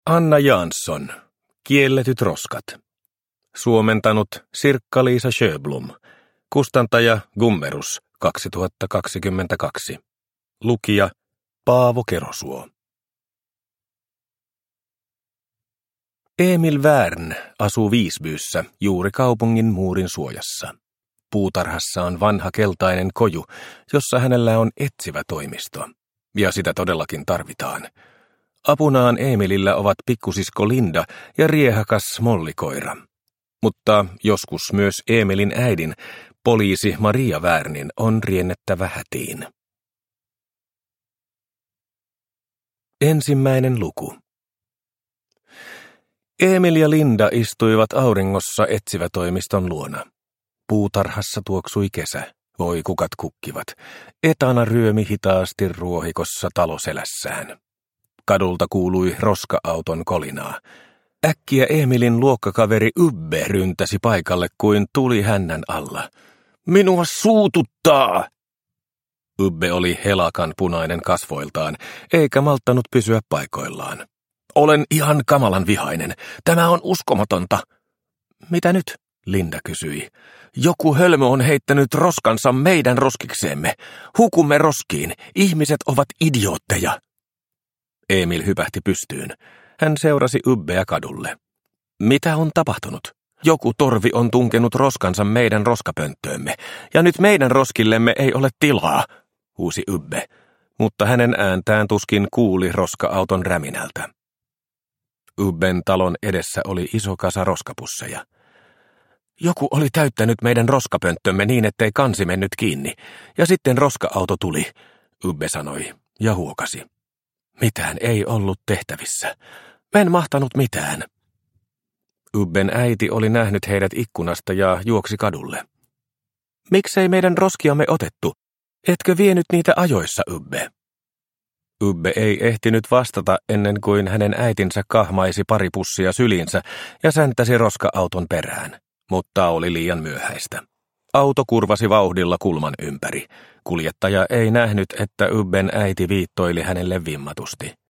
Anna Jansson, Kielletyt roskat. Suomentanut Sirkka-Liisa Sjöblom. Kustantaja Gummerus 2022. Lukija Paavo Kerosuo. Emil Wärn asuu Visbyssä juuri kaupungin muurin suojassa. Puutarhassa on vanha keltainen koju, jossa hänellä on etsivä toimisto. Ja sitä todellakin tarvitaan. Apunaan Emilillä ovat pikkusisko Linda ja riehakas mollikoira. Mutta joskus myös Emilin äidin, poliisi Maria Wärnin, on riennettävä hätiin. Ensimmäinen luku. Emil ja Linda istuivat auringossa etsivätoimiston luona. Puutarhassa tuoksui kesä, voikukat kukkivat. Etana ryömi hitaasti ruohikossa taloselässään. Kadulta kuului roska-auton kolinaa. Äkkiä Emilin luokkakaveri Ubbe ryntäsi paikalle kuin tuli hännän alla. "Minua suututtaa!" Ubbe oli helakan punainen kasvoiltaan, eikä malttanut pysyä paikoillaan. "Olen ihan kamalan vihainen. Tämä on uskomatonta." "Mitä nyt?" Linda kysyi. "Joku hölmö on heittänyt roskansa meidän roskikseemme. Hukumme roskiin. Ihmiset ovat idiootteja." Emil hypähti pystyyn. Hän seurasi Ubbeä kadulle. "Mitä on tapahtunut? Joku torvi on tunkenut roskansa meidän roskapönttöömme, ja nyt meidän roskillemme ei ole tilaa", huusi Ubbe, mutta hänen ääntään tuskin kuuli roska-auton räminältä. Ubben talon edessä oli iso kasa roskapusseja. "Joku oli täyttänyt meidän roskapönttömme niin, ettei kansi mennyt kiinni, ja sitten roska-auto tuli", Ubbe sanoi ja huokasi. "Mitään ei ollut tehtävissä. En mahtanut mitään." Ubben äiti oli nähnyt heidät ikkunasta ja juoksi kadulle. "Miksei meidän roskiamme otettu? Etkö vienyt niitä ajoissa, Ubbe?" Ubbe ei ehtinyt vastata ennen kuin hänen äitinsä kahmaisi pari pussia syliinsä ja säntäsi roska-auton perään, mutta oli liian myöhäistä. Auto kurvasi vauhdilla kulman ympäri. Kuljettaja ei nähnyt, että Ubben äiti viittoili hänelle vimmatusti.